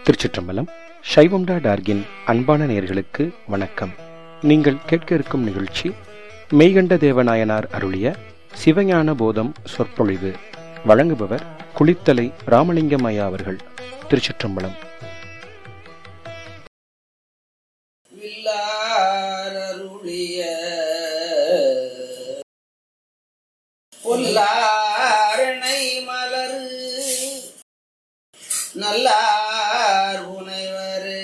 திருச்சிற்றம்பலம். சைவம்டா டார்கின் அன்பான நேயர்களுக்கு வணக்கம். நீங்கள் கேட்க இருக்கும் நிகழ்ச்சி மெய்கண்ட தேவநாயனார் அருளிய சிவஞான போதம் சொற்பொழிவு. வழங்குபவர் குளித்தலை ராமலிங்கம் ஐயா அவர்கள். திருச்சிற்றம்பலம். பொல்லாரணை மலர் நல்லார் புனைவரே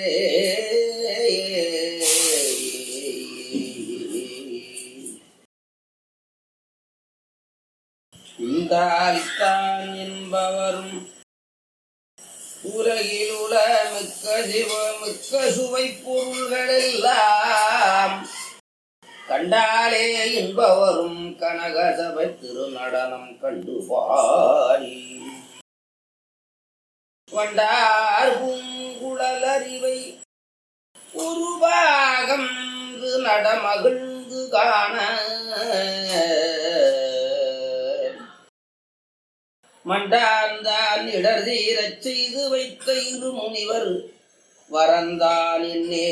இந்தால்தான் என்பவரும் உலகில் உள்ள மிக்க சுவை பொருள்களெல்லாம் கண்டாலே என்பவரும் கனகசபை திருநடனம் கண்டு பாடி வண்டார் பூங்குழல் அறிவை ஒரு பாகம் நடமகிழ்ந்து காண மண்டார்ந்தான் இடர் தீரச் செய்து வைத்த இரு முனிவர் வரந்தான் என்னே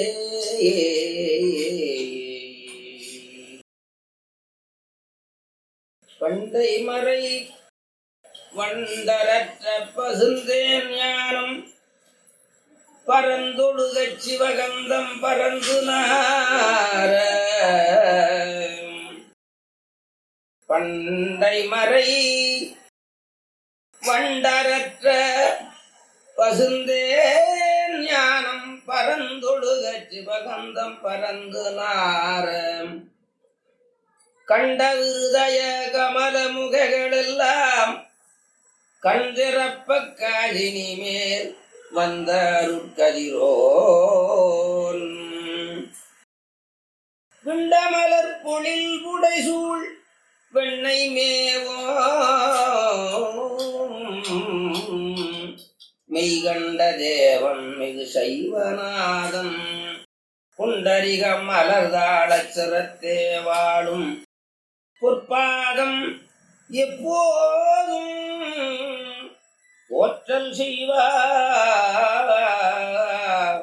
பண்டை மறை வண்டரற்ற பசுந்தேன் ஞானம் பரந்தொழுகச் சிவகந்தம் பரந்து நார பண்டை மறை வண்டரற்ற பசுந்தேன் ஞானம் பரந்தொழுகச் சிவகந்தம் பரந்து நார கண்ட விருதய கமல முகங்களெல்லாம் கண்திறப்ப காலினி மேல் வந்த அருட்கதிரோன் விண்டமலர் பொழில் புடைசூழ் வெண்ணை மேவோ மெய்கண்ட தேவன் மிகு சைவநாதன் புண்டரிக மலர்தாளச் சிரத்தே வாழும் பொற்பாதம் எப்போதும் போற்றல் செய்வார்.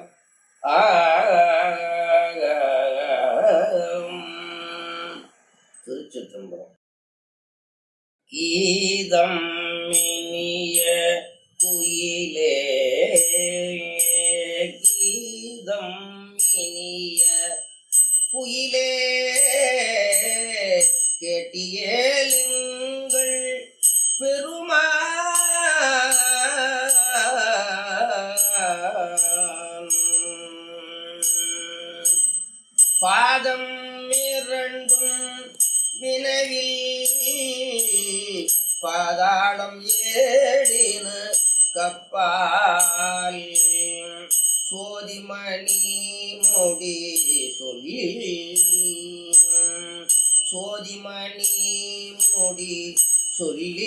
திருச்சிற்றம்பலம். கீதம் இனிய குயிலே கீதம் இனிய குயிலே கேட்டியேலுங்கள் பெருமான் பாதம் இரண்டும் வினவில் பாதாளம் ஏழினு கப்பால் சோதிமணி முடி சொல்லி சோதிமணி முடி சொல்லி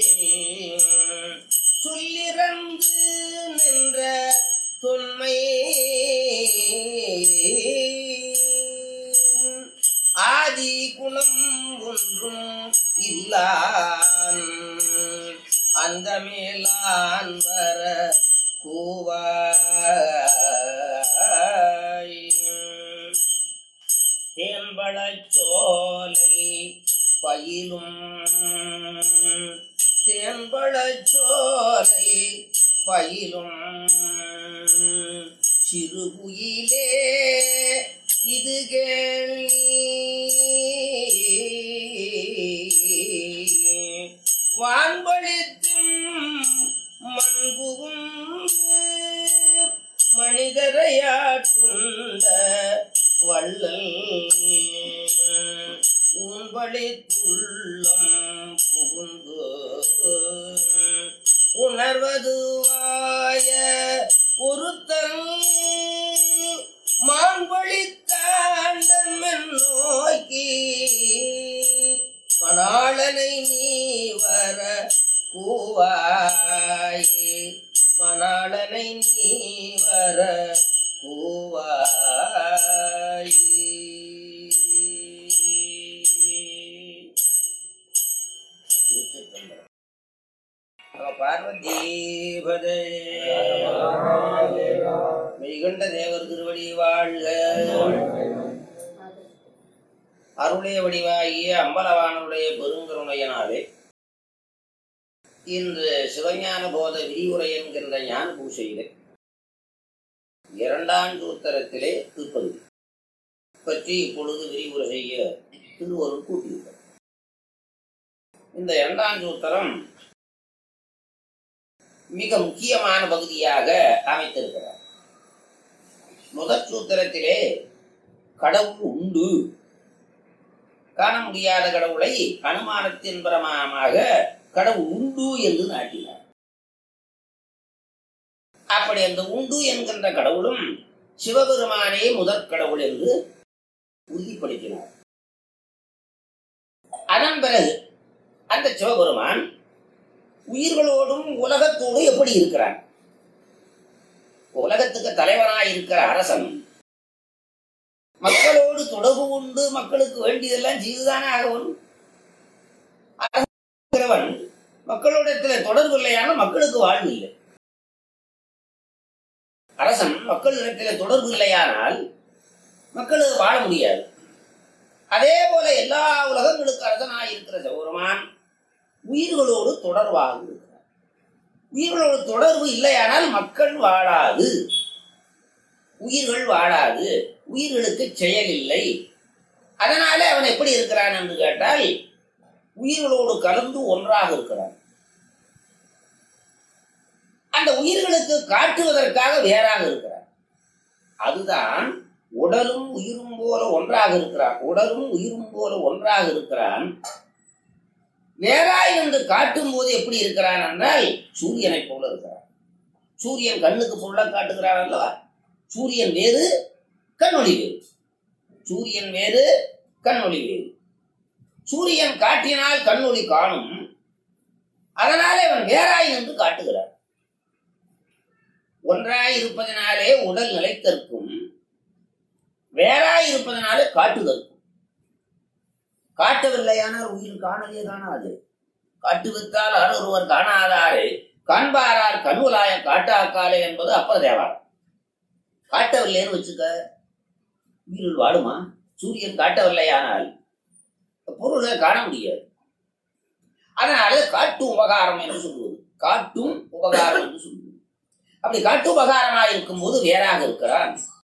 சொல்லிறந்து நின்ற தொன்மை ஆதி குணம் ஒன்றும் இல்லான் அந்த மேலான் வர கூவாய் தேன்பழச்சோலை பயிலும் தேன்பழச்சோலை பயிலும் சிறுகுயிலே இது கேள்வி வான்பளித்தும் மண்புகும் மனிதரையாட்குண்ட வள்ளல் உன்பளித்துள்ளம் புகுந்து உணர்வதுவாய ஒருத்தன் மான்பளித்தாண்டன் நோக்கி மணாளனை நீ வர கூவாய் மணாளனை நீ வர கூவாய். பார்வதி பதே மெய்கண்ட தேவர் திருவடி வாழ்க. அருளே வடிவாகிய அம்பலவானுடைய பெருங்கருணையினாலே இன்று சிவஞான போத விரிவுரை என்கின்ற ஞான பூசையிலே இரண்டாம் சூத்திரத்திலே திருப்பதி பற்றி இப்பொழுது விரிவுரை செய்ய திருவருள் கூட்டியிருக்கிறார். இந்த இரண்டாம் சூத்திரம் மிக முக்கியமான பகுதியாக அமைத்திருக்கிறார். முதற் சூத்திரத்திலே கடவுள் உண்டு, காண முடியாத கடவுளை அனுமானத்தின் பிரமாணமாக கடவுள் உண்டு என்று நாட்டினார். அப்படி அந்த உண்டு என்கின்ற கடவுளும் சிவபெருமானே முதற் கடவுள் என்று உறுதிப்படுத்தினார். அதன் பிறகு அந்த சிவபெருமான் உயிர்களோடும் உலகத்தோடு எப்படி இருக்கிறான்? உலகத்துக்கு தலைவனாய் இருக்கிற அரசன் மக்களோடு தொடர்பு கொண்டு மக்களுக்கு வேண்டியதெல்லாம் செய்துதானே ஆகவன். மக்களோடத்தில் தொடர்பு இல்லையான மக்களுக்கு வாழ்வு இல்லை. அரசன் மக்களிடத்தில் தொடர்பு இல்லையானால் மக்களுக்கு வாழ முடியாது. அதே போல எல்லா உலகங்களுக்கு அரசனாய் இருக்கிற சிவபெருமான் உயிர்களோடு தொடர்பாக இருக்கிறார். உயிர்களோடு தொடர்பு இல்லையானால் மக்கள் வாழாது, உயிர்கள் வாழாது, உயிர்களுக்கு செயல் இல்லை. அதனாலே அவன் எப்படி இருக்கிறான் என்று கேட்டால் உயிர்களோடு கலந்து ஒன்றாக இருக்கிறான். அந்த உயிர்களுக்கு காட்டுவதற்காக வேறாக இருக்கிறான். அதுதான் உடலும் உயிரும் போல ஒன்றாக இருக்கிறான். உடலும் உயிரும் போல ஒன்றாக இருக்கிறான். வேறாய் என்று காட்டும் போது எப்படி இருக்கிறான் என்றால் சூரியனை போல இருக்கிறான். சூரியன் கண்ணுக்கு பொருளை காட்டுகிறான் அல்லவா? சூரியன் வேறு, கண்ணொளி வேறு. சூரியன் வேறு, கண்ணொளி வேறு. சூரியன் காட்டினால் கண்ணொளி காணும். அதனாலே அவன் வேறாய் என்று காட்டுகிறான். ஒன்றாய் இருப்பதனாலே உடல் நிலைத்திருக்கும், வேறாய் இருப்பதனாலே காட்டுதற்கும். காட்டவில்லையானால் உயிர் காணலே காணாது. காட்டுவித்தால் ஒருவர் காணாதாரே காண்பாரார் கண்ணுலாய காட்டாக்காலே என்பது அப்பர் தேவாரம். காட்டவில்லைன்னு வச்சுக்க, உயிரில் வாடுமா? சூரியன் காட்டவில்லையானால் பொருளை காண முடியாது. அதனால காட்டும் உபகாரம் என்று சொல்லுவது, காட்டும் உபகாரம் என்று சொல்லுவது. அப்படி காட்டு உபகாரமாக இருக்கும் போது வேறாக இருக்கிறான்.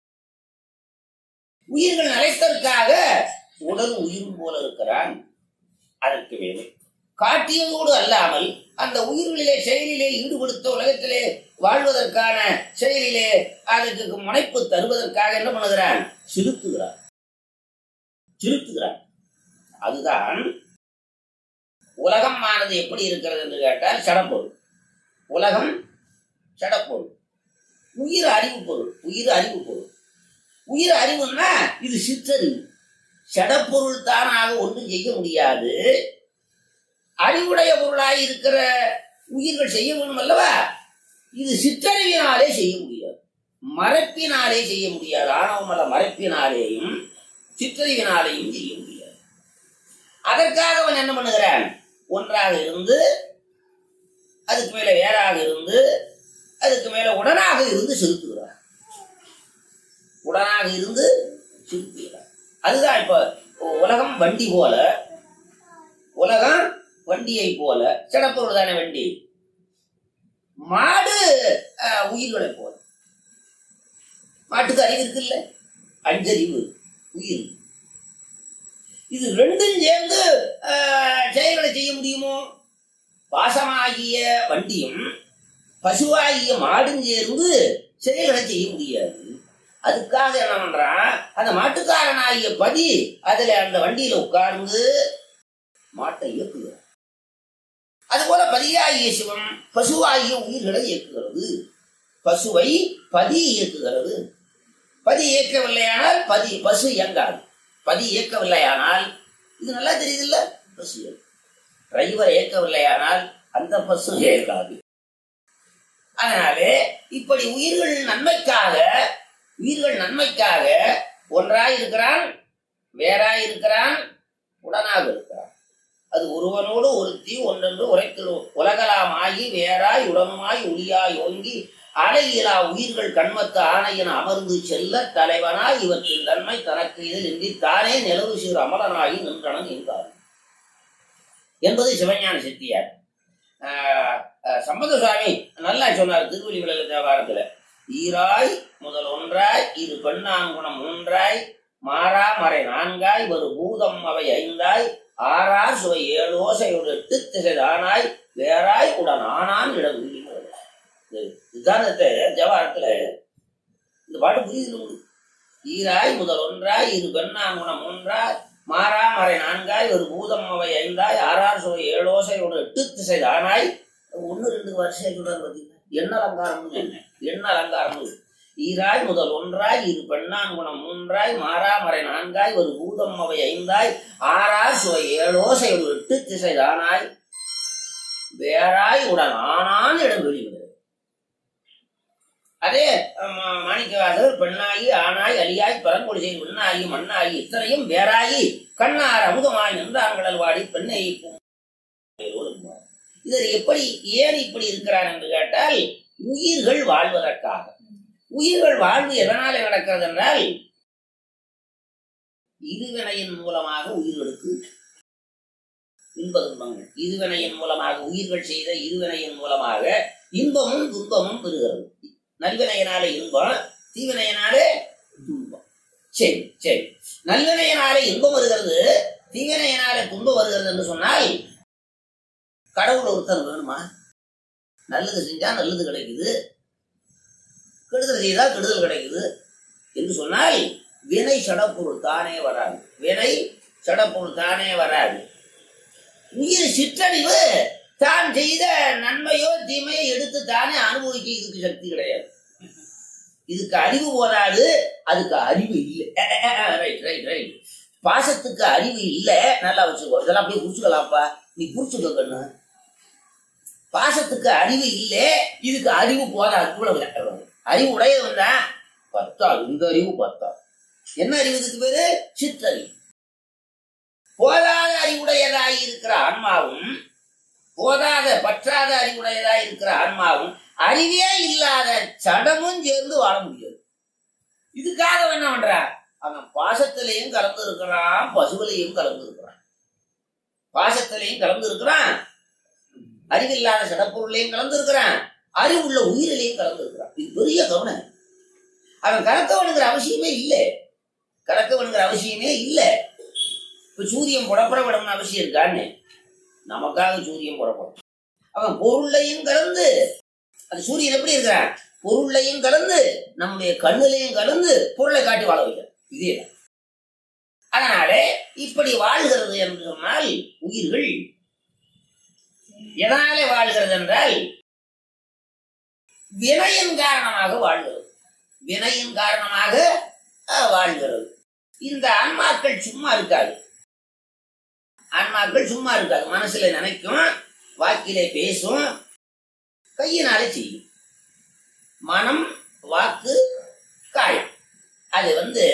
உயிர்கள் நிலைத்தற்காக உடல் உயிரும் போல இருக்கிறான். அதற்கு வேறு காட்டியதோடு அல்லாமல் அந்த உயிர்களிலே செயலிலே ஈடுபடுத்த உலகத்திலே வாழ்வதற்கான செயலிலே அதற்கு முனைப்பு தருவதற்காக என்ன பண்ணுகிறான்? செலுத்துகிறான். அதுதான் உலகமானது எப்படி இருக்கிறது என்று கேட்டால் சடப்பொருள். உலகம் சடப்பொருள், உயிர் அறிவு பொருள். உயிர் அறிவு பொருள். உயிர் அறிவுன்னா இது சிற்றறிவு. சடப்பொருள் தானாக ஒன்றும் செய்ய முடியாது. அறிவுடைய பொருளாய் இருக்கிற உயிர்கள் செய்ய வேண்டும் அல்லவா? இது சிற்றறிவினாலே செய்ய முடியாது, மறைப்பினாலே செய்ய முடியாது. ஆணவமல்ல மறைப்பினாலேயும் சிற்றறிவினாலேயும் செய்ய முடியாது. அதற்காக அவன் என்ன பண்ணுகிறான்? ஒன்றாக இருந்து, அதுக்கு மேல வேறாக இருந்து, அதுக்கு மேல உடனாக இருந்து செலுத்துகிறான். உடனாக இருந்து செலுத்துகிறான். அதுதான் இப்ப உலகம் வண்டி போல, உலகம் வண்டியை போல. சடப்பொருள் தானே வண்டி. மாடு உயிர்களை போல. மாட்டுக்கு அறிவு இருக்குல்ல, அஞ்சறிவு, உயிர். இது ரெண்டும் சேர்ந்து செயல்களை செய்ய முடியுமோ? பாசமாகிய வண்டியும் பசுவாகிய மாடும் சேர்ந்து செயல்களை செய்ய முடியாது. அதுக்காக என்ன பண்றான்? அந்த மாட்டுக்காரனாகிய பதி அதுல அந்த வண்டியில உட்கார்ந்து மாட்டை இயக்குகிறார். அதுபோல பதியாகிய சிவம் பசுவாகிய உயிர்களை இயக்குகிறது. பசுவை பதி இயக்குகிறது. பதி இயக்கவில்லையானால் பசு இயங்காது. பதி இயக்கவில்லையானால், இது நல்லா தெரியுதுல்ல, பசு டிரைவர் இயக்கவில்லையானால் அந்த பசு இயக்காது. அதனாலே இப்படி உயிர்கள் நன்மைக்காக ஒன்றாய் இருக்கிறான், வேறாய் இருக்கிறான், உடனாக இருக்கிறான். அது ஒருவனோடு ஒருத்தி ஒன்றென்று உரைத்திடும் உலகலாம் ஆகி வேறாய் உடனுமாய் ஒளியாய் ஓங்கி அலையிலா உயிர்கள் கண்மத்து ஆணையன் அமர்ந்து செல்ல தலைவனாய் இவற்றின் தன்மை தனக்கு இதில் இன்றி தானே நிலவு சீர் அமலனாகி நின்றனன் என்றார் என்பது சிவஞான சித்தியார். சம்பந்த சுவாமி நல்லா சொன்னார் திருவள்ளுவர் தேவாரத்துல. ஈராய் முதல் ஒன்றாய் இரு பெண்ணாங்குணம் மூன்றாய் மாறா மறை நான்காய் ஒரு பூதம் அவை ஐந்தாய் ஆறார் சுவை ஏழோசை ஒரு எட்டு திசை தானாய் வேறாய் உடன் ஆனான் இடம். சித்தாந்தத்தை தேவாரத்துல இந்த பாட்டு புரியுது. ஈராய் முதல் ஒன்றாய் இரு பெண்ணாங்குணம் மூன்றாய் மாறா மறை நான்காய் ஒரு பூதம் அவை ஐந்தாய் ஆறார் சுவை ஏழோசை ஒரு எட்டு திசை தானாய். 1-2 வருஷம் சொல்றாரு பார்த்தீங்கன்னா என்ன அலங்காரம் என்ன அலங்காரம். ஈராய் முதல் ஒன்றாய் இரு பெண்ணாங்குணம் மூன்றாய் மாறா மறை நான்காய் ஒரு பூதம் அவை ஐந்தாய் ஆறார் சுவை ஏழோசை ஒரு எட்டு திசை தானாய் வேறாய் உடன் ஆனான் இடம் வெளிவிடுது. அதே மாணிக்கவாசகர் பெண்ணாயி ஆனாய் அலியாய் பரங்கொழிசை விண்ணாயி மண்ணாயி இத்தனையும் வேறாயி கண்ணார் அமுதமாய் நின்றார்கள் வாடி பெண்ணை. இதில் எப்படி ஏன் இப்படி இருக்கிறார் என்று கேட்டால் உயிர்கள் வாழ்வதற்காக. உயிர்கள் வாழ்வு எதனால நடக்கிறது என்றால் இருவினையின் மூலமாக உயிர்களுக்கு இன்ப துன்பங்கள், இருவினையின் மூலமாக உயிர்கள் செய்த இருவினையின் மூலமாக இன்பமும் துன்பமும் பெறுகிறது. நல்வினையினாலே இன்பம், தீவினையினாலே துன்பம். சரி சரி, நல்வினையினாலே இன்பம் வருகிறது, தீவினையினாலே துன்பம் வருகிறது என்று சொன்னால் கடவுள் ஒருத்தர் வேணுமா? நல்லது செஞ்சா நல்லது கிடைக்குது, கெடுதல் செய்தால் கெடுதல் கிடைக்குது என்று சொன்னால் வினை சடப்பொருள் தானே வராது. வினை சடப்பொருள் தானே வராது. உயிர் சிற்றறிவு தான் செய்த நன்மையோ தீமையோ எடுத்து தானே அனுபவிக்க இதுக்கு சக்தி கிடையாது. இதுக்கு அறிவு போதாது, அதுக்கு அறிவு இல்லை. Right right right. பாசத்துக்கு அறிவு இல்லை, நல்லா வச்சுக்கோ. இதெல்லாம் அப்படியே புரிச்சுக்கலாம்ப்பா, நீ புரிச்சுக்கன்னு. பாசத்துக்கு அறிவு இல்லை, இதுக்கு அறிவு போதாது. அறிவு உடையவன் தான் பத்தாது, இந்த அறிவு பத்தாது. என்ன அறிவு இதுக்கு பேரு? சிற்றறிவு. போதாத அறிவுடையதாய் இருக்கிற ஆன்மாவும், போதாத பற்றாத அறிவுடையதாய் இருக்கிற ஆன்மாவும், அறிவே இல்லாத சடமும் சேர்ந்து வாழ முடியாது. இதுக்காக என்ன பண்றான்? அவன் பாசத்திலையும் கலந்து இருக்கிறான், பசுவிலையும் கலந்து இருக்கிறான். பாசத்திலையும் கலந்து இருக்கிறான், அறிவில்லாத சடப்பொருளையும் கலந்து இருக்கிறான், அறிவுள்ள உயிரிலையும் கலந்து இருக்கிறான். இது பெரிய கவனம். அவன் கலக்கவனுங்கிற அவசியமே இல்லை, கலக்கவனுங்கிற அவசியமே இல்லை. இப்ப சூரியன் புறப்பட விடணும்னு அவசியம் இருக்கான்னு? நமக்காக சூரியன் புறப்படும். அவன் பொருளையும் கலந்து, அந்த சூரியன் எப்படி இருக்கிறான்? பொருளையும் கலந்து நம்முடைய கண்ணுலையும் கலந்து பொருளை காட்டி வாழ வைக்கிறான். இதே அதனாலே இப்படி வாழ்கிறது என்று சொன்னால் உயிர்கள் எதனாலே வாழ்கிறது என்றால் வினையின் காரணமாக வாழ்கிறது. வினையின் காரணமாக வாழ்கிறது. இந்த ஆன்மாக்கள் சும்மா இருக்காது. ஆன்மாக்கள் சும்மா இருக்காது. மனசுல நினைக்கும், வாக்கிலே பேசும், கையினாலே செய்யும். மனம், வாக்கு, காயம். அது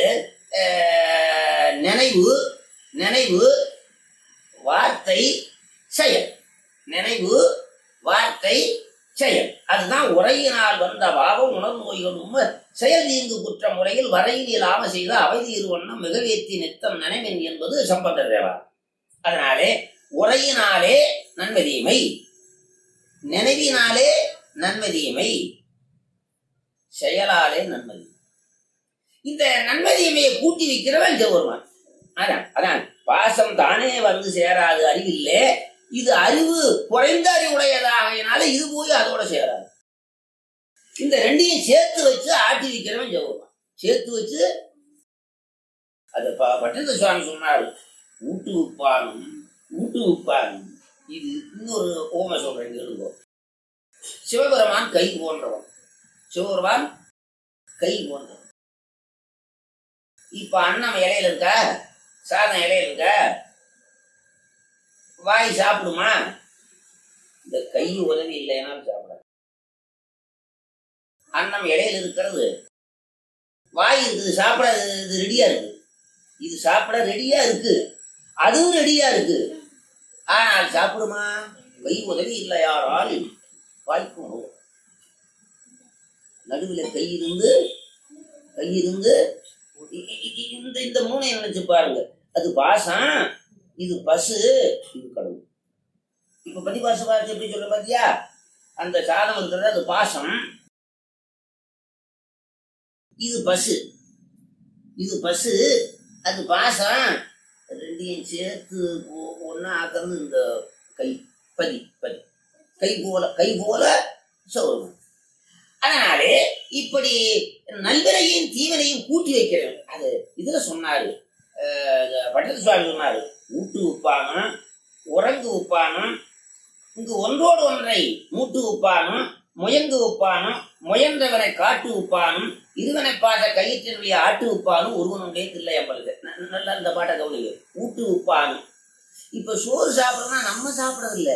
நினைவு, நினைவு, வார்த்தை, செயல். நினைவு, வார்த்தை, செயல். அதுதான் உரையினால் வந்த பாவம் உணர்வு நோய்களும் செயல் நீங்கு குற்ற முறையில் வரையில் இல்லாம செய்த அவைதீர் வண்ணம் மிகவேத்தி நித்தம் நினைவின் என்பது சம்பந்த தேவா. அதனாலே உரையினாலே நன்மை தீமை, நினைவினாலே நன்மை தீமை, செயலாலே நன்மை. இந்த நன்மை தீமையை கூட்டி வைக்கிறவன் சிவபெருமான். அதான் அதான் பாசம் தானே வந்து சேராது, அறிவில்லை. இது அறிவு குறைந்த அறிவுடையதாகினால இது போய் அதோட சேராது. இந்த ரெண்டையும் சேர்த்து வச்சு ஆட்டி வைக்கிறவன் சிவபெருமான். சேர்த்து வச்சு அது பட்டந்த சுவாமி சொன்னார், ஊட்டு உப்பானும் ஊட்டு உப்பானும். இது இன்னொரு ஓமை சொல்றேன் கேளுங்க. சிவபெருமான் கை போன்றவன், சிவபெருமான் கை போன்றவன். இப்ப அன்னம் இலையில இருக்கா, சாதம் இலையில இருக்கா, வாய் சாப்பிடுமா? இந்த கை உதவி இல்லைனாலும் சாப்பிடாது. அன்னம் இலையில இருக்கிறது, வாய் இருக்குது, சாப்பிட இது ரெடியா இருக்கு. இது சாப்பிட ரெடியா இருக்கு, அதுவும் ரெடியா இருக்கு. ஆனால் சாப்பிடுமா? கை உதவி இல்லை யாரால் வாய்க்கும். நடுவில் கை இருந்து இந்த இந்த மூணையும் நினைச்சு பாருங்க. அது பாசம், இது பசு, இது கடவுள். இப்ப பதிபாச பாசம் எப்படி சொல்ல பாத்தியா? அந்த சாதம் இருக்கிறது அது பாசம், இது பசு, அது பாசம். ரெண்டையும் சேர்த்து ஒன்னா ஆக்குறது இந்த கை. பதி கை போல சொல்லணும். அதனாலே இப்படி நல்வினையும் தீவனையும் கூட்டி வைக்கிறது. அது இதுல சொன்னாரு, பட்டத்து சுவாமி சொன்னாரு, ஊட்டு உப்பானும் உறங்கு உப்பானும் இங்கு ஒன்றோடு ஒன்றை மூட்டு உப்பானும் முயங்கு உப்பானும் முயன்றவனை காட்டு உப்பானும் இருவனை பாத கயிற்றினுடைய ஆட்டு உப்பானும் ஒருவனுடைய தில்லை அம்பலுது. நல்லா இந்த பாட்டை கவனிங்க. ஊட்டு உப்பானும். இப்ப சோறு சாப்பிடறோம்னா நம்ம சாப்பிடறதில்ல,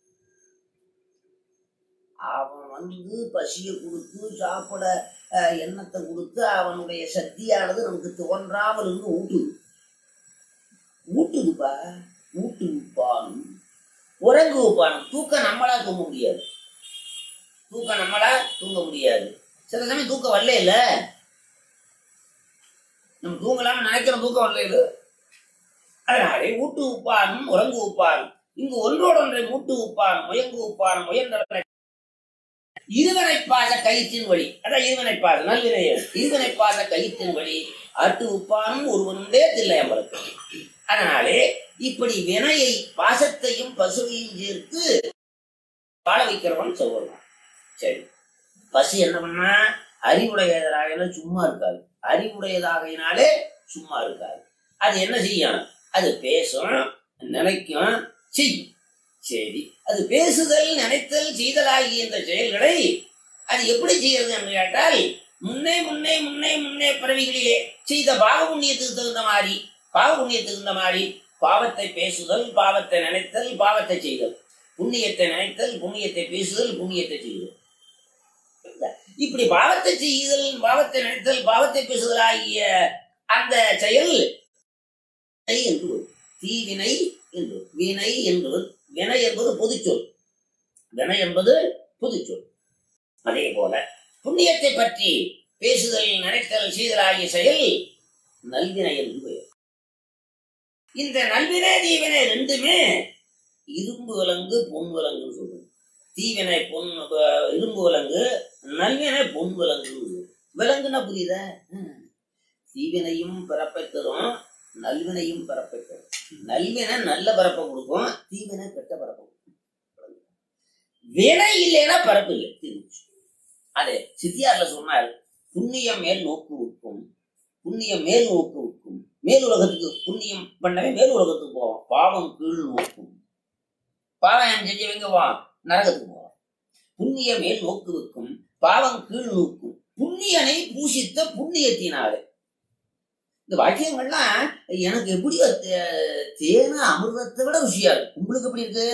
அவன் பசியை கொடுத்து சாப்பிட எண்ணத்தை கொடுத்து அவனுடைய சக்தியானது நமக்கு தோன்றாமல் இருந்து ஊட்டுதுப்பா. ஊட்டு உப்பானும் உறங்கு உப்பானும். தூக்கம் நம்மளா தூங்க முடியாது. சில சமயம் தூக்கம் வரல இல்ல, நம்ம தூங்கலாம்னு நினைக்கிற தூக்கம் வரல இல்ல. அதனாலே ஊட்டு உப்பானும் உறங்கு உப்பானும் இங்கு ஒன்றோடு ஒன்றை மூட்டு உப்பானும் முயங்கு உப்பானும் முயன்ற இருவனை பாச கயிற்றின் வழி. அதான் இருவனை பாச நல்வினையர். இருவனை பாச கயிற்றின் வழி ஆட்டு உப்பானும் ஒருவனுண்டே தில்லை அம்பலத்து. அதனாலே இப்படி வினையை பாசத்தையும் பசுவையும் சேர்த்து வாழ வைக்கிறவன் சொல்லுவான். சரி, பசு என்ன பண்ணா அறிவுடையதாக சும்மா இருக்காது. அறிவுடையதாகினாலே சும்மா இருக்காது. அது என்ன செய்யும்? அது பேசும், நினைக்கும், செய்யும். சரி, அது பேசுதல் நினைத்தல் செய்தலாகிய இந்த செயல்களை அது எப்படி செய்யறது என்று கேட்டால், முன்னே பிறவிகளிலே செய்த பாவ புண்ணியத்துக்கு தகுந்த மாதிரி பாவத்தை பேசுதல், பாவத்தை நினைத்தல், பாவத்தை செய்தல், புண்ணியத்தை நினைத்தல், புண்ணியத்தை பேசுதல், புண்ணியத்தை செய்தல். இப்படி பாவத்தை செய்தல், பாவத்தை நினைத்தல், பாவத்தை பேசுதல் ஆகிய அந்த செயல் என்று தீவினை என்று. வினை என்று, வினை என்பது பொதுச்சொல். அதே போல புண்ணியத்தை பற்றி பேசுதல், நினைத்தல், செய்தல் ஆகிய செயல் நல்வினை என்று பெயர். இந்த நல்வினை தீவினை ரெண்டுமே இரும்பு விலங்கு பொன் விலங்குன்னு சொல்றது. தீவினை இரும்பு விலங்கு, நல்வினை பொன் விலங்கு. விலங்குன்னா புரியுதா? தீவினையும் பிறப்பை தரும், நல்வினையும் பிறப்பை தரும். நல்வினை நல்ல பிறப்பை கொடுக்கும், தீவினை கெட்ட பிறப்பை கொடுக்கும். வினை இல்லைன்னா பிறப்பு இல்லை. அதே சித்தியார்ல சொன்னார், புண்ணியம் மேல் நோக்கு விற்கும், மேல் உலகத்துக்கு புண்ணியம் பண்ணவே மேல் உலகத்துக்கு போவான். பாவம் கீழ் நோக்கும், பாவம் செஞ்சவங்க நரகத்துக்கு போவான். புண்ணிய மேல் நோக்கு வைக்கும், பாவம் கீழ் நோக்கும், புண்ணியனை பூசித்த புண்ணியத்தினாலே. இந்த வாக்கியங்கள்லாம் எனக்கு எப்படி தேன அமிர்தத்தை விட ருசியா இருக்கு. உங்களுக்கு எப்படி இருக்கு?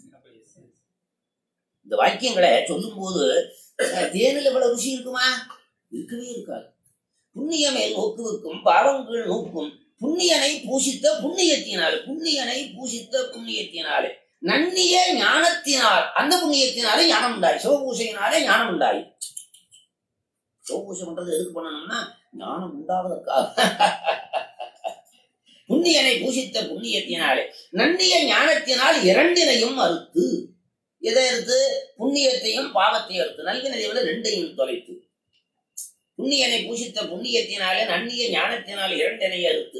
இந்த வாக்கியங்களை சொல்லும் போது தேனில் இவ்வளவு ருசி இருக்குமா? இருக்கவே இருக்காது. புண்ணிய மேல் நோக்கு வைக்கும், பாவம் கீழ் நோக்கும், புண்ணியனை பூசித்த புண்ணியத்தினாலே நன்னிய ஞானத்தினால், அந்த புண்ணியத்தினாலே ஞானம் உண்டாய். சிவபூசையினாலே ஞானம் உண்டாய். சிவபூசை பண்றது எதுக்கு பண்ணணும்னா ஞானம் உண்டாவதற்காக. புண்ணியனை பூசித்த புண்ணியத்தினாலே நன்னிய ஞானத்தினால் இரண்டினையும் அறுத்து. எதை அறுத்து? புண்ணியத்தையும் பாவத்தையும் அறுத்து. நல்வினை விட ரெண்டையும் தொலைத்து. புண்ணியனை பூசித்த புண்ணியத்தினாலே நன்னிய ஞானத்தினால் இரண்டினை அறுத்து.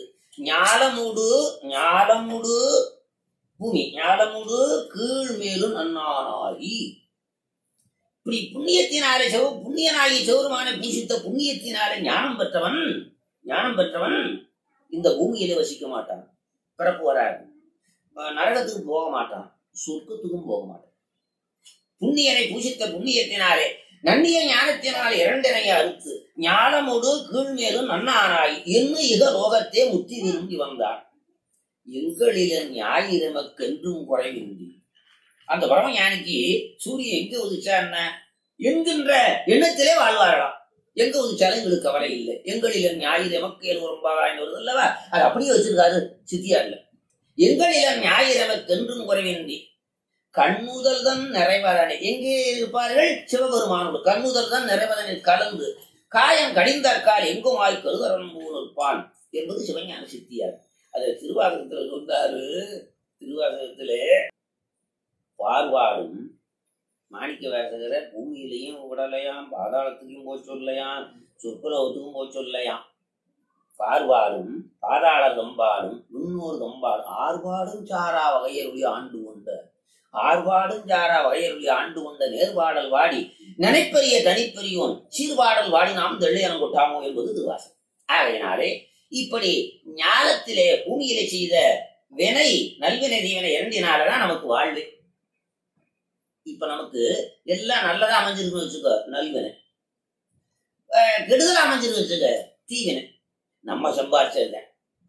ஞாலமுடு பூமி, ஞாலமுடு கீழ் மேலும் நன்னானாகி. இப்படி புண்ணியத்தினாலே புண்ணியனாகி சிவருமான பூசித்த புண்ணியத்தினாலே ஞானம் பெற்றவன் இந்த பூமியிலே வசிக்க மாட்டான். பிறப்பு வராது. நரகத்துக்கு போக மாட்டான், சொர்க்கத்துக்கும் போக மாட்டான். புண்ணியனை பூசித்த புண்ணியத்தினாலே நன்னிய ஞானத்தினால் இரண்டினைய அறுத்து ஞானமோடு கீழ்மேலும் நன்னானாய் என்ன இக லோகத்தே முத்தி விரும்பி வந்தார். எங்களில ஞாயிறமக்கென்றும் குறைவின்றி. அந்த பரம ஞானிக்கு சூரியன் எங்க உதிச்சா என்ன என்கின்ற எண்ணத்திலே வாழ்வாரலாம். எங்க உதிச்சாலும் எங்களுக்கு கவலை இல்லை. எங்களில ஞாயிறு எமக்கு வரும்பாவான்னு வருது அல்லவா, அது அப்படியே வச்சிருக்காரு சித்தியார்ல. எங்களில ஞாயிறமக்கென்றும் குறைவின்றி கண்ணுதல் தான் நிறைவதனை எங்கே இருப்பார்கள்? சிவபெருமானோடு கண்ணுதல் தான் நிறைவதனை கலந்து காயம் கடிந்தாக்கால் எங்குமாய் கருதரன் இருப்பான் என்பது சிவஞான சித்தியார். அது திருவாசகத்துல சொல்றாரு. திருவாசகத்திலே பார்வாடும் மாணிக்க வாசகரை பூமியிலையும் விடலையாம், பாதாளத்துக்கும் போய் சொல்லலையாம், சொற்குலவத்துக்கும் போய் சொல்லலையாம். பார்வாடும் பாதாள தம்பாடும் முன்னோர் தம்பாடும் ஆர்பாடும் சாரா வகையருடைய ஆண்டு கொண்ட ஆர்பாடும் சாரா வகையருடைய ஆண்டு கொண்ட நேர்பாடல் வாடி நினைப்பெரிய தனிப்பெரியோன் சீர்பாடல் வாடி நாம் தெள்ளையனம் கொட்டாமோ என்பது திருவாசகம். ஆகையினாலே இப்படி ஞானத்திலே பூமியிலே செய்த வினை நல்வினை தீவினை இரண்டினாலதான் நமக்கு வாழ்வு. இப்ப நமக்கு எல்லாம் நல்லதா அமைஞ்சிருக்குன்னு வச்சுக்கோ நல்வினை, கெடுதலா அமைஞ்சிருக்கு வச்சுக்க தீவினை. நம்ம சம்பாரிச்சதுதான்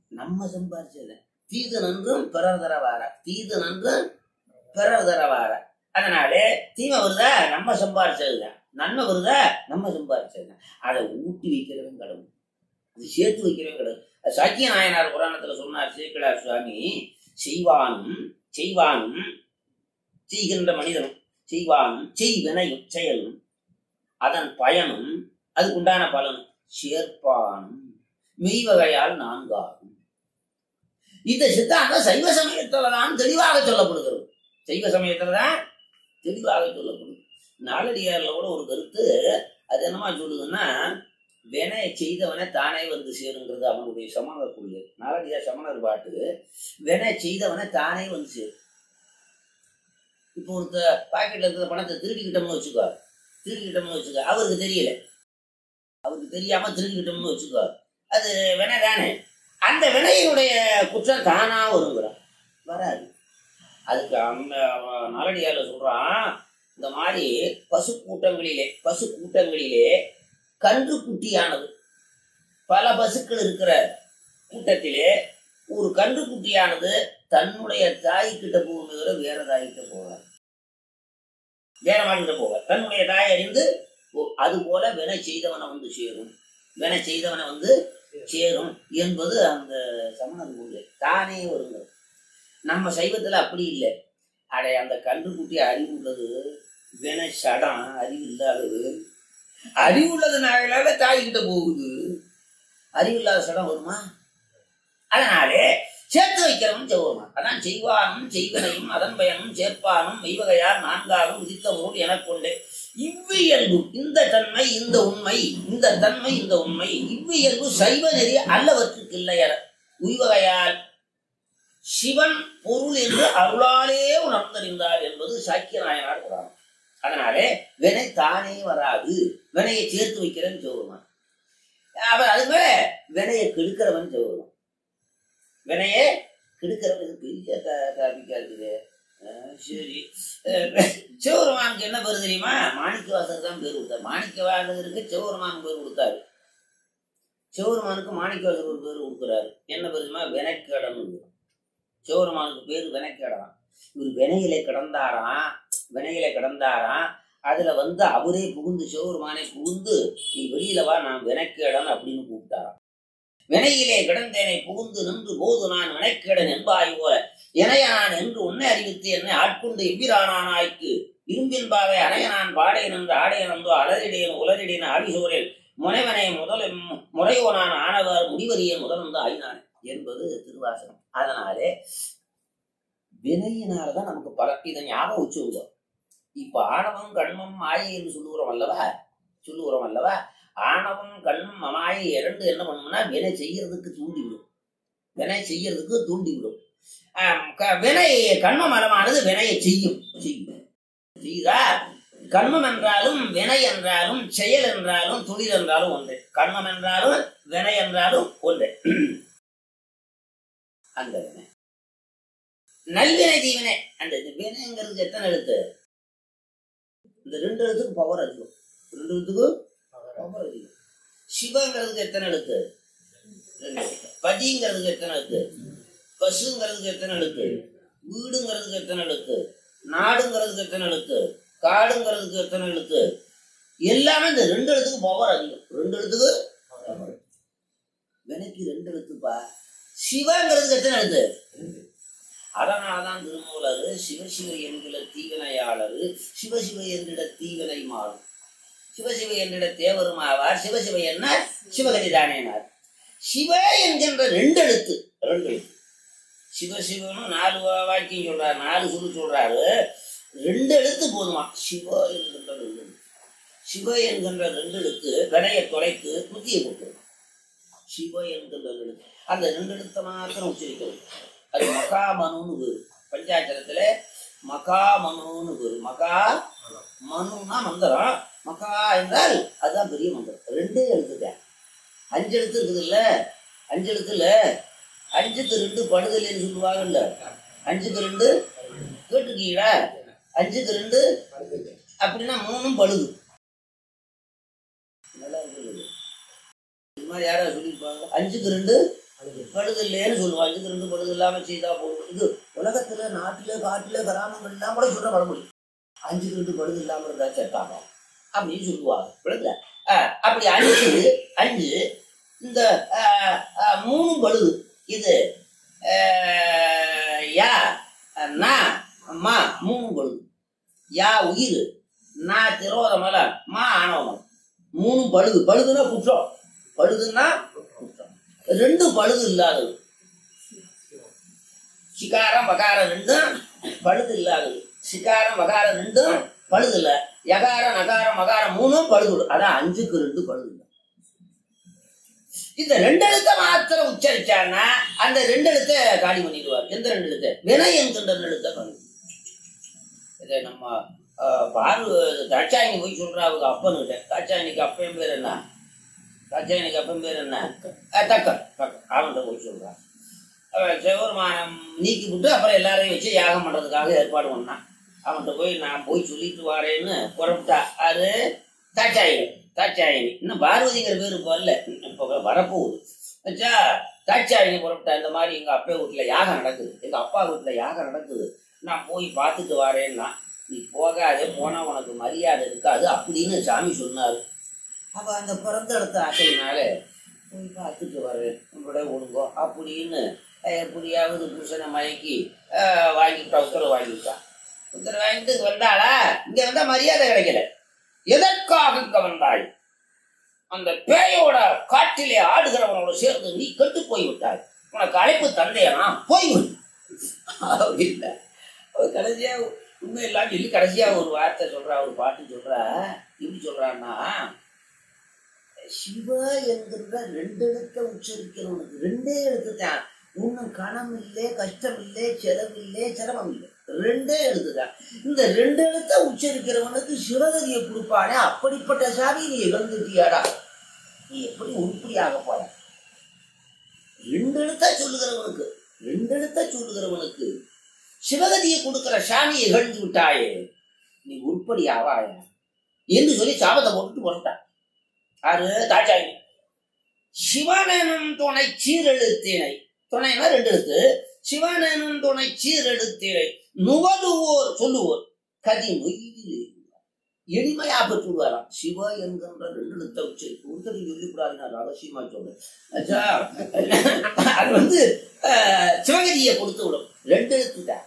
தீது நன்றும் பிறர் தரவார, தீது நன்றும் பிறர் தரவார. அதனாலே தீமை வருதா நம்ம சம்பாரிச்சதுதான், நன்மை வருதா நம்ம சம்பாரிச்சதுதான். அதை ஊட்டி வைக்கிறவன் கடவுள், அது சேர்த்து வைக்கிறவன் கடவுள். சக்கிய நாயனார் புராணத்துல சொன்னார் சேக்கிழார் சுவாமி, செய்வானும் செய்வானும் செய்கின்ற மனிதனும் செய்வானும் செய்வினையும் செயலும் அதன் பயனும் அதுக்குண்டான பலனும் சேர்ப்பானும் மெய்வகையால் நான்காகும். இந்த சித்தாந்தம் சைவ சமயத்துலதான் தெளிவாக சொல்லப்படுகிறது. சைவ சமயத்துலதான் தெளிவாக சொல்லப்படுது. நாலடியார்ல கூட ஒரு கருத்து அது என்னமா சொல்லுதுன்னா, வினை செய்தவனை தானே வந்து சேருங்கிறது அவனுடைய சமணர் கொள்கை. நாலடியார் சமணர் பாட்டு வினை செய்தவனை தானே வந்து சேரும். இப்போ ஒருத்த பாக்கெட்ல இருக்கிற பணத்தை திருடிக்கிட்டோம்னு வச்சுக்கோ, அவருக்கு தெரியல, அவருக்கு தெரியாம திருடிக்கிட்டோம்னு வச்சுக்கோ, அது வினை தானே. அந்த வினையினுடைய குற்றம் தானா வருங்கிறான், வராது. அதுக்கு அந்த நாலடியார்ல சொல்றான், இந்த மாதிரி பசு கூட்டங்களிலே கன்று குட்டியானது, பல பசுக்கள் இருக்கிற கூட்டத்திலே ஒரு கன்று குட்டியானது தன்னுடைய தாய்கிட்ட போகிற வேற தாய்கிட்ட போகாது, வேற மாடிக்கிட்ட போக தன்னுடைய தாய் அறிந்து அது போல வினை செய்தவனை வந்து சேரும் என்பது அந்த சமணர் கொள்கை. தானே வருங்க. நம்ம சைவத்துல அப்படி இல்லை. அந்த கன்றுக்குட்டி அறிவு உள்ளது, வினை சடம் அறிவு இல்லாதது. அறிவுள்ளதுனால தாய்கிட்ட போகுது, அறிவில்லாத சடம் வருமா? அதனாலே சேர்த்து வைக்கிறவன் செவ்வருமா. அதான் செய்வானும் செய்வனையும் அதன் பயனும் சேர்ப்பானும் மெய்வகையால் நான்காகும் விதித்த நூல் எனக் கொண்டே இவ்வியல்பு இந்த தன்மை இந்த உண்மை, இந்த தன்மை இந்த உண்மை இவ்வியல்பு சைவ நெறி அல்லவற்றுக்கு இல்லையற உய்வகையால் சிவன் பொருள் என்று அருளாலே உணர்ந்தறிந்தார் என்பது சாக்கிய நாயனார் புராணம். அதனாலே வினை தானே வராது, வினையை சேர்த்து வைக்கிறவன் செவ்வருமான். அவர் அது மேல வினையை கெடுக்கிறவன் செவ்வருமான். வினையே கெடுக்கிறவன் பெரிய டாபிக்கா இருக்குது. சரி, சிவபெருமானுக்கு என்ன பேரு தெரியுமா? மாணிக்கவாசகர் தான் பேர் கொடுத்தார். மாணிக்கவாசகருக்கு சிவபெருமான் பேர் கொடுத்தாரு. சிவபெருமானுக்கு மாணிக்கவாசகர் ஒரு பேர் கொடுக்குறாரு. என்ன பேர் தெரியுமா? வினைக்கடன். சிவபெருமானுக்கு பேரு வினைக்கடன். இவர் வினையிலே கிடந்தாராம். அதுல அவரே புகுந்து, சிவபெருமானே புகுந்து, நீ வெளியில வா, நான் வினைக்கடன் அப்படின்னு கூப்பிட்டாராம். வினையிலே கிடந்தேனை புகுந்து நின்று போது நான் வினைக்கடன் என்பாய் போல இணையனான் என்று உன்னை அறிவித்து என்னை ஆட்கொண்டு எவ்விரானாய்க்கு இரும்பின்பாவை அணையனான் பாடையன் என்று ஆடையனந்தோ அலரிடையன் உலரிடையன் ஆடிசோரில் முனைவனை முறையோனான் ஆனவர் முடிவறிய முதலந்து ஆயினான் என்பது திருவாசகம். அதனாலே வினையினால்தான் நமக்கு பல. இதை ஞாபகம் வச்சுருந்தோம். இப்ப ஆணவம் கண்மம் மாயை என்று சொல்லுகிறோம் அல்லவா? ஆணவம் கண்மம் மாயை இரண்டு என்ன பண்ணும்னா வினை செய்யறதுக்கு தூண்டிவிடும். வினை கண்ம மலமானது வினையை செய்யும். செய்தா கண்மம் என்றாலும் வினை என்றாலும் செயல் என்றாலும் தொழில் என்றாலும் ஒன்று. கண்மம் என்றாலும் வினை என்றாலும் ஒன்று. அந்த வினை நல்வினை தீவினை. அந்த வினைங்கிறது எத்தனை எழுத்து? இந்த 2 எழுத்துக்கு பவர் அதிகம். 2 எழுத்துக்கு பவர் அதிகம். சிவங்கிறதுக்கு எத்தனை எழுத்து? 2 எழுத்து. பதிங்கிறதுக்கு எத்தனை எழுத்து? பசுங்கிறதுக்கு எத்தனை எழுத்து? வீடுங்கிறதுக்கு எத்தனை எழுத்து? நாடுங்கிறதுக்கு எத்தனை எழுத்து? காடுங்கிறதுக்கு எத்தனை எழுத்து? எல்லாமே இந்த 2 எழுத்துக்கு பவர் அதிகம். 2 எழுத்துக்கு வினைக்கு 2 எழுத்துப்பா. சிவங்கிறதுக்கு எத்தனை எழுத்து? அதனால்தான் திருமூலர் சிவசிவ என்கிற தீவினையாளர் சிவசிவ என்றிட தீவினை மாறும். சிவசிவ என்றிட தேவரும் ஆவார். சிவசிவ என்ன சிவகதி தானேனார். சிவ என்கின்ற ரெண்டு எழுத்து சிவசிவனு 4 வாக்கியம் சொல்றாரு, 4 சொல்லு சொல்றாரு. 2 எழுத்து போதுமா. சிவ என்கின்ற 2 எழுத்து. சிவ என்கின்ற 2 எழுத்து கடையை தொலைத்து புத்தியை கொடுக்கணும். சிவ என்கின்ற 2 எழுத்து, அந்த 2 எழுத்தை மாத்திரம் உச்சரிக்கணும். அது மகாமனுன்னு பேரு. பஞ்சாட்சரத்துல மகாமனுன்னு பேரு. மகா மனுன்னா மந்திரம், மகா என்றால் அதுதான் பெரிய மந்திரம். 2 எழுத்துட்டேன். 5 எழுத்து இருக்குது இல்ல, 5 எழுத்துல 5க்கு 2 படுதலைன்னு சொல்லுவாங்கல்ல. 5க்கு 2 கேட்டுருக்கீங்களா? 5க்கு 2 அப்படின்னா 3 பழுது. நல்லா இருக்குது. இது மாதிரி யாராவது சொல்லியிருப்பாங்க. 5க்கு 2 பழுது இல்லைன்னு சொல்லுவாங்க. 5க்கு 2 பழுது இல்லாம செய்தா போதும். இது உலகத்துல நாட்டுல காட்டுல கிராமங்கள் எல்லாம் கூட சொல்ற பழமொழி. 5க்கு 2 பழுது இல்லாம இருந்தா செட்டாங்க அப்படின்னு சொல்லுவாங்க. விளக்குல அப்படி 5 இந்த 3 பழுது. இது யா நா மா 3 பழுது. யா உயிர், நா திரோதமல, மா ஆணவம். 3 பழுது. பழுதுன்னா குற்றம். பழுதுன்னா குற்றம். 2 பழுது இல்லாதது. சிகாரம் வகாரம் 2 பழுது இல்லாதது. சிகாரம் வகாரம் 2 பழுது இல்ல. யகாரம் நகாரம் மகாரம் 3 பழுது. அதான் 5க்கு 2 பழுது இல்லை. இந்த 2 எழுத்தை மாத்திரம் உச்சரிச்சான்னா அந்த 2 எழுத்தை காலி பண்ணிடுவார். எந்த 2 எழுத்தை? வினை என்கின்ற 2 எழுத்தை காலி. இதை நம்ம தாட்சாயினி போய் சொல்றா அவங்க அப்பனுக்கிட்ட. தாட்சாயினிக்கு அப்பன் பேர் என்ன? தாட்சாயினிக்கு அப்பன் பேர் என்ன? தக்கன். அவன்கிட்ட போய் சொல்றான். சிவபெருமானம் நீக்கி விட்டு அப்புறம் எல்லாரையும் வச்சு யாகம் பண்றதுக்காக ஏற்பாடு பண்ணான். அவன்கிட்ட போய் நான் போய் சொல்லிட்டு வரேன்னு புறப்பட்டா. அது தாட்சாயினி. தாட்சாயினி இன்னும் பார்வதிங்கிற பேரு போல இப்போ வரப்போகுது. வச்சா தாட்சாயினி புறப்பட்டா. இந்த மாதிரி எங்க அப்பா வீட்டுல யாகம் நடக்குது, எங்க அப்பா வீட்டுல யாகம் நடக்குது, நான் போய் பார்த்துட்டு வரேன்னா. நீ போகாதே, போனா உனக்கு மரியாதை இருக்காது அப்படின்னு சாமி சொன்னாரு. அப்ப அந்த பிறந்த இடத்த ஆசையினால போய் பார்த்துட்டு வரேன், உங்களோட ஒழுங்கோ அப்படின்னு எப்படியாவது புருஷனை மயக்கி வாங்கிட்டா. உத்தரவு வாங்கிட்டான். உத்தரவு வாங்கிட்டு வந்தாளா? இங்க வந்தா மரியாதை கிடைக்கல. எதற்காக இங்க வந்தாய்? அந்த பேயோட காட்டிலே ஆடுகிறவனோட சேர்ந்து நீ கெட்டு போய் விட்டாய். உனக்கு அழைப்பு தந்தையா போய்விடு அப்படின்னா. கடைசியா உண்மை இல்லாம சொல்லி கடைசியா ஒரு வார்த்தை சொல்றா, ஒரு பாட்டு சொல்றா. எப்படி சொல்றான்னா, சிவ என்கின்ற 2 எழுத்தை உச்சரிக்கிறவனுக்கு 2 எழுத்து தான். ஒன்னும் கணம் இல்லை, கஷ்டம் இல்லை, செலவில்லை, சிரமம் இல்லை. 2 எழுத்துதான். இந்த 2 எழுத்தை உச்சரிக்கிறவனுக்கு சிவகதியை கொடுப்பானே, அப்படிப்பட்ட சாமி நீ இழந்துட்டியாடா. நீ எப்படி உருப்படியாக போற? 2 எழுத்தா சொல்லுகிறவனுக்கு 2 எழுத்தா சொல்லுகிறவனுக்கு சிவகதியை கொடுக்கிற சாமி இகழ்ந்து விட்டாயே, நீ உருப்படியாவாயா என்று சொல்லி சாபத்தை போட்டுட்டு போட்டான். ஆறு தாட்சாயினி. சிவனெனும் துணை சீரெழுத்தினை, துணைனா 2 எழுத்து. சிவனெனும் துணை சீரெழுத்தினை நுவலுவோர் சொல்லுவோர் கதி நொய்திலே எளிமையா பெற்றுவாராம். சிவ என்கின்ற 2 எழுத்தை உச்சரிப்பு ஒருத்தர் சொல்லிக்கூடாது. நான் ரகசியமா சொல்றேன். அது சிவகதியை கொடுத்து விடும். 2 எழுத்து தான்.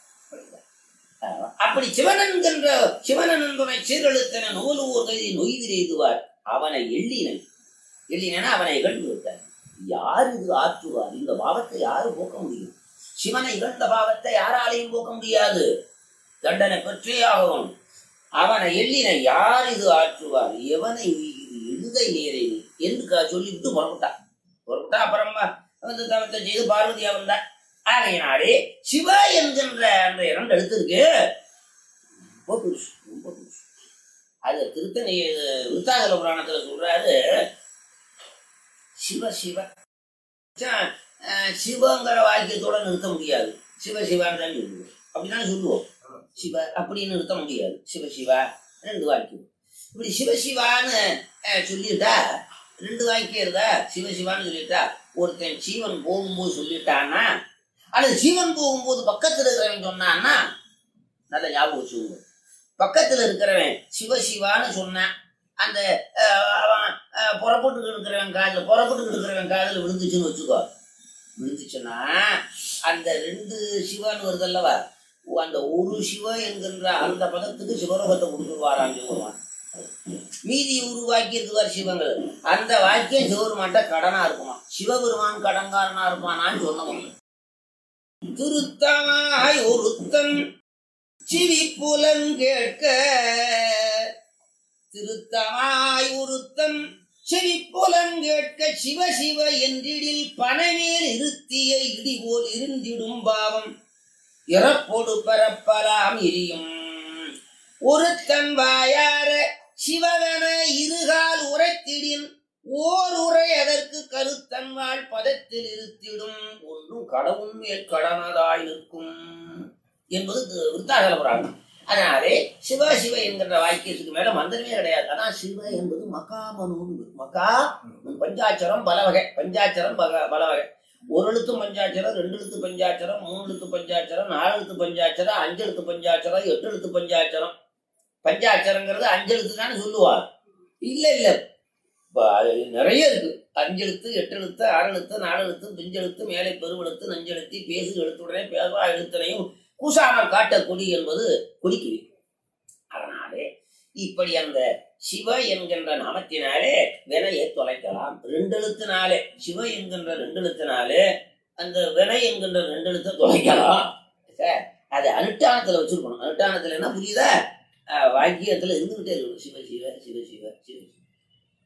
அப்படி சிவனென்கின்ற சிவனெனும் துணை சீரெழுத்தின நுவலுவோர் கதி நொய்திலே எய்துவார். அவனை எள்ளினா அவனை இகழ்ந்து விட்டார். யார் இது ஆற்றுவார்? இந்த பாவத்தை யாரு போக்க முடியும்? சிவனை இகழ்ந்த பாவத்தை யாராலையும் போக்க முடியாது. தண்டனை பெற்றே ஆகும். அவனை எள்ளின யார் இது ஆற்றுவார்? எவனை எழுதை நேரே என்று சொல்லிவிட்டு புறப்பட்டா. அப்புறமா தவத்தை செய்து பார்வதியா வந்தார். ஆகையினாலே சிவ என்கின்ற அந்த 2 எழுத்து இருக்கு. ரொம்ப புருஷ். அது திருத்தணி விருத்தாகல புராணத்துல சொல்றாரு. சிவ சிவ சிவங்கிற வாக்கியத்தோட நிறுத்த முடியாது. சிவ சிவான்னு தான் சொல்லுவோம். அப்படின்னா சொல்லுவோம். சிவ அப்படின்னு நிறுத்த முடியாது. சிவ சிவா 2 வாக்கியம். இப்படி சிவசிவான்னு சொல்லிட்டா 2 வாக்கியம் இருந்தா சிவசிவான்னு சொல்லிட்டா, ஒருத்தன் சீவன் போகும்போது சொல்லிட்டான்னா, அல்லது சீவன் போகும்போது பக்கத்துல இருக்கிறவன் சொன்னான்னா, நல்ல ஞாபகம் வச்சுக்கோங்க. பக்கத்துல இருக்கிறவன் சிவசிவான்னு சொன்னான், அந்த புறப்பட்டு இருக்கிறவன் காதில் விழுந்துச்சுன்னு வச்சுக்கோ. விழுந்துச்சுன்னா அந்த ரெண்டு சிவன் வருதல்லவா, அந்த ஒரு சிவ என்கின்ற அந்த பதத்துக்கு சிவலோகத்தை கொடுத்துருவாராம் சிவபெருமான். மீதி உருவாக்கியிருக்குவார் சிவங்கள். அந்த வாக்கியம் சிவபெருமான்ட்ட கடனா இருக்குமா, சிவபெருமான் கடன்காரனா இருப்பானான்னு சொன்னவங்க. திருத்தமாய் ஒருத்தன் சிவி புலன் கேட்க, திருத்தமாய் ஒருத்தன் செவி புலன் கேட்க, சிவ சிவ என்றிடில் பனைமேல் இருத்திய இடி போல் இருந்திடும் பாவம் இறப்போடு பரப்பலாம் எரியும். ஒருத்தன் வாயார சிவகன இருகால் உரைத்திடின், ஓர் உரை அதற்கு கருத்தன்வாள் பதத்தில் இருத்திடும், ஒன்றும் கடவுள் மேல் கடனதாய் நிற்கும் என்பது விருத்தாகல புராணம். அதனாலே சிவ சிவ என்கின்ற வாக்கியத்துக்கு மேல மந்திரமே கிடையாது. அதான் சிவ என்பது மகாமனு. மக்கா பஞ்சாட்சரம் பல வகை, பஞ்சாட்சரம் பல வகை. ஒரு எழுத்து பஞ்சாட்சரம், ரெண்டு எழுத்து பஞ்சாட்சரம், மூணு எழுத்து பஞ்சாட்சரம், 4 எழுத்து பஞ்சாட்சரம், 5 எழுத்து பஞ்சாட்சரம், 8 எழுத்து பஞ்சாட்சரம். பஞ்சாட்சரங்கிறது 5 எழுத்து தானே சொல்லுவார். இல்ல இல்ல, நிறைய இருக்கு. 5 எழுத்து, 8 எழுத்து, 6 எழுத்து, 4 எழுத்து, பிஞ்செழுத்து, மேலை பெருவெழுத்து, நஞ்செழுத்து, பேசு எழுத்துடனே பேசா எழுத்தனையும் கூசாமல் காட்டக்குடி என்பது குடிக்குவி. அதனாலே இப்படி அந்த சிவ என்கின்ற நாமத்தினாலே வினையை தொலைக்கலாம். 2 எழுத்தினாலே, சிவ என்கின்ற 2 எழுத்தினாலே அந்த வினை என்கின்ற 2 எழுத்தை தொலைக்கலாம். அது அனுஷ்டானத்துல வச்சிருக்கணும். அனுஷ்டானத்துல என்ன புரியுதா, வாக்கியத்துல இருந்துகிட்டே இருக்கணும். சிவ சிவ சிவ சிவ சிவ.